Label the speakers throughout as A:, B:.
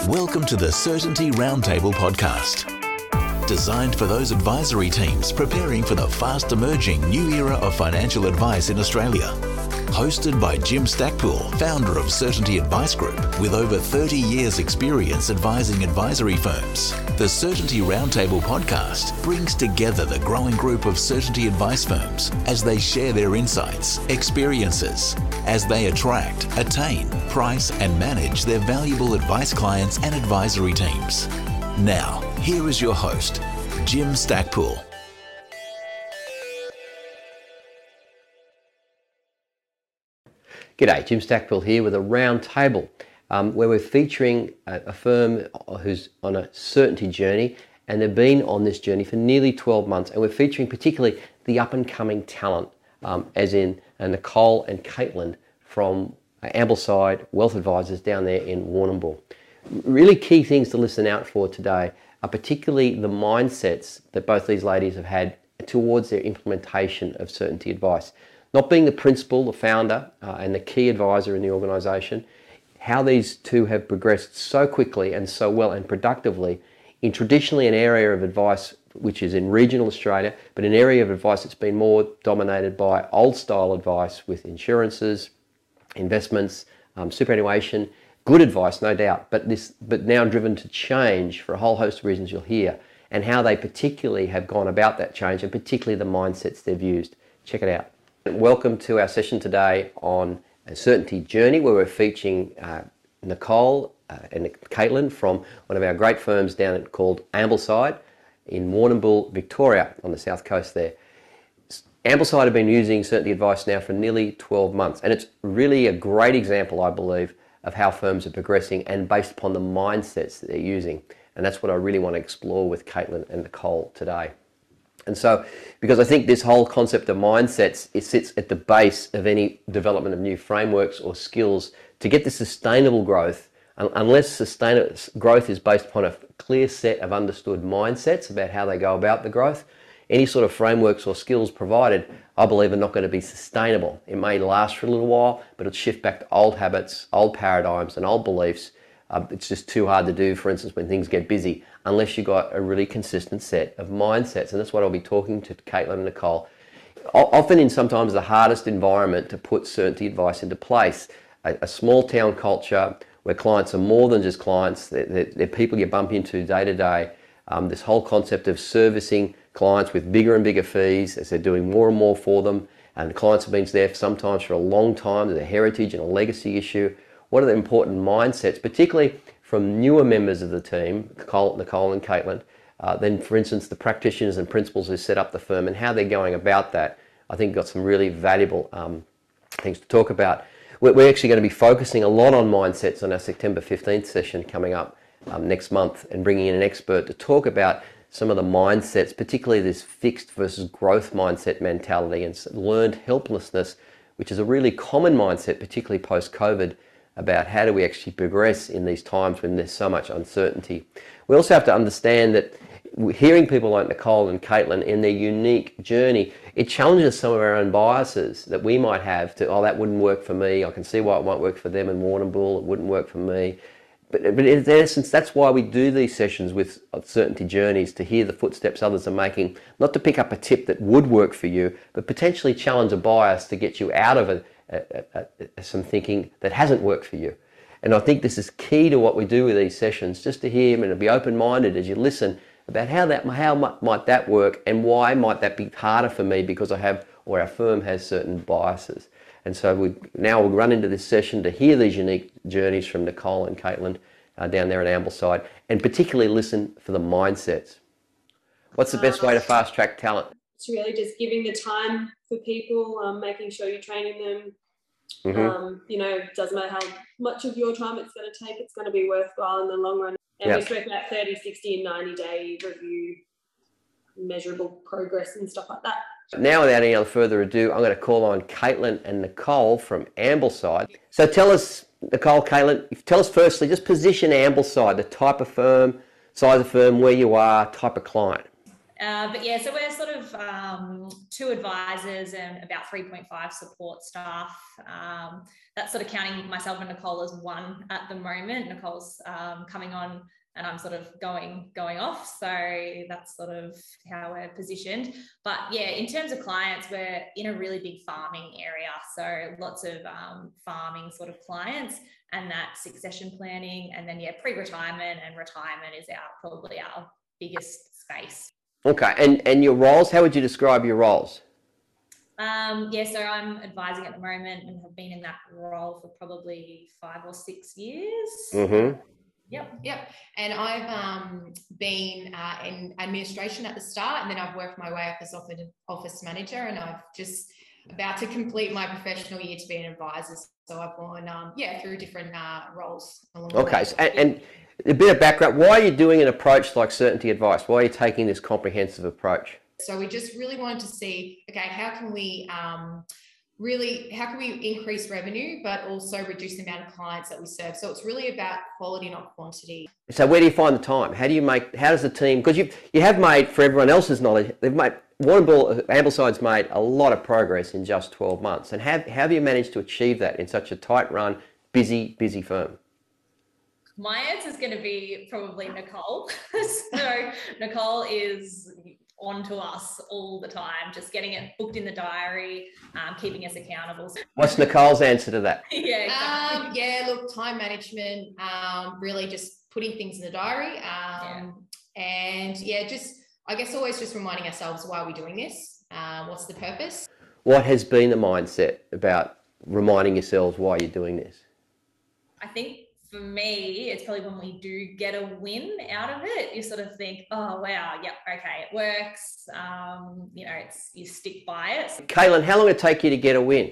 A: Welcome to the Certainty Roundtable podcast, designed for those advisory teams preparing for the fast emerging new era of financial advice in Australia. Hosted by Jim Stackpool, founder of Certainty Advice Group, with over 30 years experience advising advisory firms. The Certainty Roundtable podcast brings together the growing group of Certainty advice firms as they share their insights, experiences, as they attract, attain, price and manage their valuable advice clients and advisory teams. Now, here is your host, Jim Stackpool.
B: G'day, Jim Stackpool here with a round table where we're featuring a firm who's on a certainty journey, and they've been on this journey for nearly 12 months, and we're featuring particularly the up-and-coming talent, as in Nicole and Caitlin from Ambleside Wealth Advisors down there in Warrnambool. Really key things to listen out for today are particularly the mindsets that both these ladies have had towards their implementation of certainty advice. Not being the principal, the founder, and the key advisor in the organisation, how these two have progressed so quickly and so well and productively in traditionally an area of advice which is in regional Australia, but an area of advice that's been more dominated by old style advice with insurances, investments, superannuation, good advice no doubt, but now driven to change for a whole host of reasons you'll hear, and how they particularly have gone about that change and particularly the mindsets they've used. Check it out. Welcome to our session today on a certainty journey, where we're featuring Nicole and Caitlin from one of our great firms down called Ambleside in Warrnambool, Victoria, on the south coast there. Ambleside have been using certainty advice now for nearly 12 months, and it's really a great example, I believe, of how firms are progressing and based upon the mindsets that they're using. And that's what I really want to explore with Caitlin and Nicole today. And so, because I think this whole concept of mindsets, it sits at the base of any development of new frameworks or skills to get the sustainable growth. Unless sustainable growth is based upon a clear set of understood mindsets about how they go about the growth, any sort of frameworks or skills provided, I believe, are not going to be sustainable. It may last for a little while, but it'll shift back to old habits, old paradigms and old beliefs. It's just too hard to do, for instance, when things get busy, unless you've got a really consistent set of mindsets. And that's what I'll be talking to Caitlin and Nicole. Often in sometimes the hardest environment to put certainty advice into place. A small town culture where clients are more than just clients, they're people you bump into day to day. This whole concept of servicing clients with bigger and bigger fees as they're doing more and more for them. And clients have been there sometimes for a long time. There's a heritage and a legacy issue. What are the important mindsets, particularly from newer members of the team, Nicole and Caitlin, then for instance the practitioners and principals who set up the firm and how they're going about that. I think got some really valuable things to talk about. We're actually going to be focusing a lot on mindsets on our September 15th session coming up next month, and bringing in an expert to talk about some of the mindsets, particularly this fixed versus growth mindset mentality and learned helplessness, which is a really common mindset, particularly post-COVID, about how do we actually progress in these times when there's so much uncertainty. We also have to understand that hearing people like Nicole and Caitlin in their unique journey, it challenges some of our own biases that we might have to, that wouldn't work for me. I can see why it won't work for them in Warrnambool, it wouldn't work for me. But in essence, that's why we do these sessions with certainty journeys, to hear the footsteps others are making, not to pick up a tip that would work for you, but potentially challenge a bias to get you out of some thinking that hasn't worked for you. And I think this is key to what we do with these sessions, just to hear and to be open-minded as you listen about how might that work, and why might that be harder for me because I have, or our firm has, certain biases. And so we'll run into this session to hear these unique journeys from Nicole and Caitlin down there at Ambleside, and particularly listen for the mindsets. What's the best way to fast-track talent?
C: It's really just giving the time for people, making sure you're training them.
B: Mm-hmm.
C: Doesn't matter how much of your time it's going to take, it's going to be worthwhile in the long run. And we spoke about 30, 60 and 90-day review, measurable progress and stuff like that.
B: Now, without any other further ado, I'm going to call on Caitlin and Nicole from Ambleside. So tell us, Nicole, Caitlin, tell us firstly, just position Ambleside, the type of firm, size of firm, where you are, type of client.
D: But yeah, so we're sort of 2 advisors and about 3.5 support staff. That's sort of counting myself and Nicole as 1 at the moment. Nicole's coming on and I'm sort of going off. So that's sort of how we're positioned. But yeah, in terms of clients, we're in a really big farming area. So lots of farming sort of clients, and that succession planning, and then yeah, pre-retirement and retirement is probably our biggest space.
B: Okay, and your roles, how would you describe your roles?
D: Yeah, so I'm advising at the moment and have been in that role for probably 5 or 6 years.
B: Mm-hmm.
E: Yep. And I've been in administration at the start, and then I've worked my way up as office manager, and I've just about to complete my professional year to be an advisor. So I've gone, through different roles along the way.
B: Okay, and a bit of background, why are you doing an approach like Certainty Advice? Why are you taking this comprehensive approach?
E: So we just really wanted to see, okay, how can we increase revenue, but also reduce the amount of clients that we serve? So it's really about quality, not quantity.
B: So where do you find the time? How does the team, because you have made, for everyone else's knowledge, Warrnambool Ambleside's made a lot of progress in just 12 months. And how have you managed to achieve that in such a tight run, busy firm?
D: My answer is going to be probably Nicole. So Nicole is on to us all the time, just getting it booked in the diary, keeping us accountable.
B: What's Nicole's answer to that?
D: Yeah, exactly.
E: Look, time management, really just putting things in the diary. And just, I guess, always just reminding ourselves, why are we doing this? What's the purpose?
B: What has been the mindset about reminding yourselves why you're doing this?
D: I think for me, it's probably when we do get a win out of it, you sort of think, oh, wow, yep, okay, it works. You stick by it.
B: Caitlin, how long did it take you to get a win?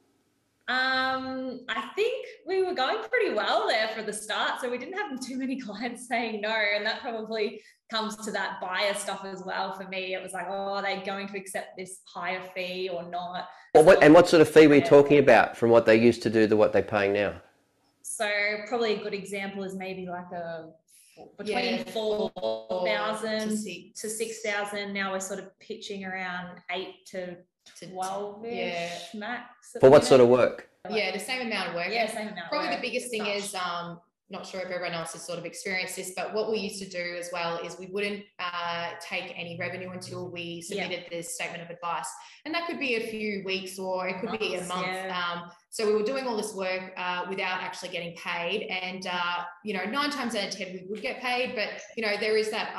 D: I think we were going pretty well there for the start. So we didn't have too many clients saying no. And that probably comes to that buyer stuff as well. For me, it was like, oh, are they going to accept this higher fee or not?
B: Well, what sort of fee were you talking about from what they used to do to what they're paying now?
D: So probably a good example is maybe like between 4,000 to 6,000. Now we're sort of pitching around 8 to 12-ish max.
B: For what sort of work?
E: Yeah, the same amount of work.
D: Yeah, same amount of work.
E: Probably the biggest thing is, not sure if everyone else has sort of experienced this, but what we used to do as well is we wouldn't take any revenue until we submitted the statement of advice. And that could be a few weeks or it could be a month. Yeah. So we were doing all this work without actually getting paid. And, 9 times out of 10, we would get paid, but, there is that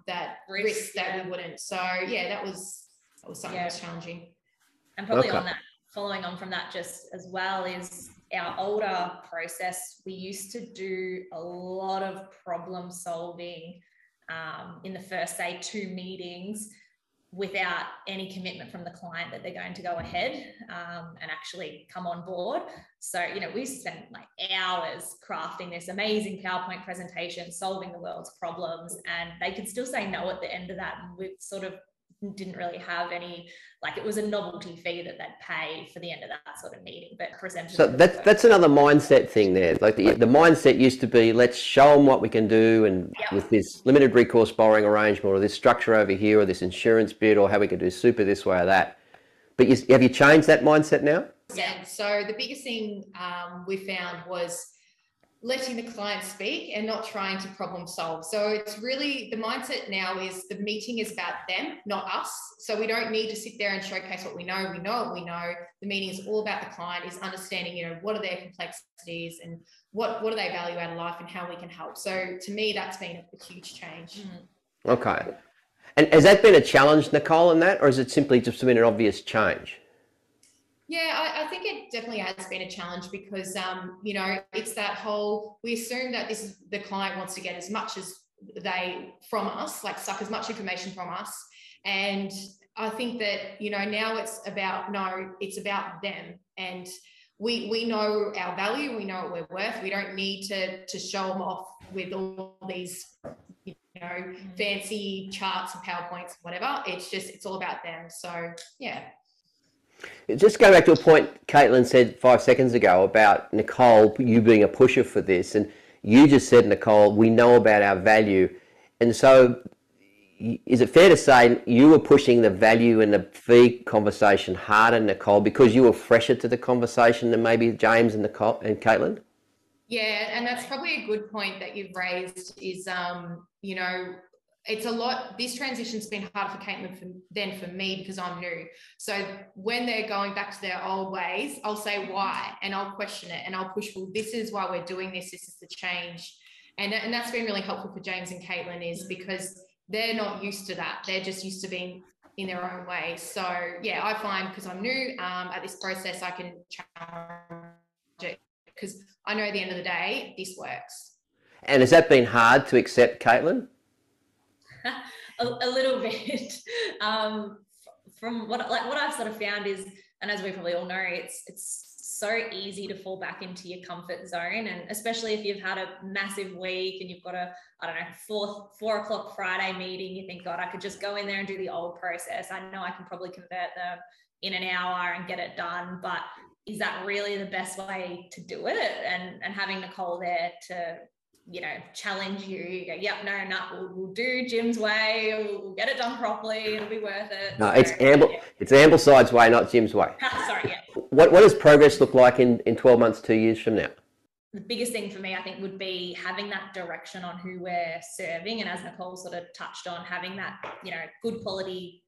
E: risk that we wouldn't. So, yeah, that was something that was challenging.
D: And probably on that, following on from that just as well is our older process. We used to do a lot of problem solving in the first, say, 2 meetings without any commitment from the client that they're going to go ahead and actually come on board. So, we spent like hours crafting this amazing PowerPoint presentation, solving the world's problems, and they could still say no at the end of that. And we sort of didn't really have any, it was a novelty fee that they'd pay for the end of that sort of meeting. But presented. So
B: that's another mindset thing there. Like the mindset used to be, let's show them what we can do, and with this limited recourse borrowing arrangement, or this structure over here, or this insurance bid, or how we could do super this way or that. But have you changed that mindset now?
E: Yeah. So the biggest thing we found was letting the client speak and not trying to problem solve. So it's really, the mindset now is the meeting is about them, not us. So we don't need to sit there and showcase what we know. We know what we know. The meeting is all about the client, is understanding, what are their complexities and what do they value out of life and how we can help. So to me, that's been a huge change.
B: Okay. And has that been a challenge, Nicole, in that, or is it simply just been an obvious change?
E: Yeah, I think it definitely has been a challenge because, it's that whole, we assume that this is the client wants to get as much as from us, suck as much information from us. And I think that, now it's about them. And we know our value, we know what we're worth. We don't need to show them off with all these, fancy charts and PowerPoints, whatever. It's all about them. So, yeah.
B: Just going back to a point Caitlin said 5 seconds ago about Nicole, you being a pusher for this, and you just said, Nicole, we know about our value. And so is it fair to say you were pushing the value and the fee conversation harder, Nicole, because you were fresher to the conversation than maybe James and Nicole and Caitlin?
E: Yeah, and that's probably a good point that you've raised is, you know, it's a lot, this transition's been harder for Caitlin than for me because I'm new. So when they're going back to their old ways, I'll say why, and I'll question it and I'll push, well, this is why we're doing this is the change. And that's been really helpful for James and Caitlin is because they're not used to that. They're just used to being in their own way. So yeah, I find because I'm new at this process, I can challenge it because I know at the end of the day, this works.
B: And has that been hard to accept, Caitlin?
D: a little bit. From what I've sort of found is, and as we probably all know, it's so easy to fall back into your comfort zone, and especially if you've had a massive week and you've got a, I don't know, 4 o'clock Friday meeting, you think, God, I could just go in there and do the old process. I know I can probably convert them in an hour and get it done, but is that really the best way to do it? And having Nicole there to, you know, challenge you, go, yep, no, we'll do Jim's way, we'll get it done properly, it'll be worth it.
B: No, it's Ambleside's way, not Jim's way.
D: Sorry, yeah.
B: What does progress look like in 12 months, 2 years from now?
D: The biggest thing for me, I think, would be having that direction on who we're serving. And as Nicole sort of touched on, having that, you know, good quality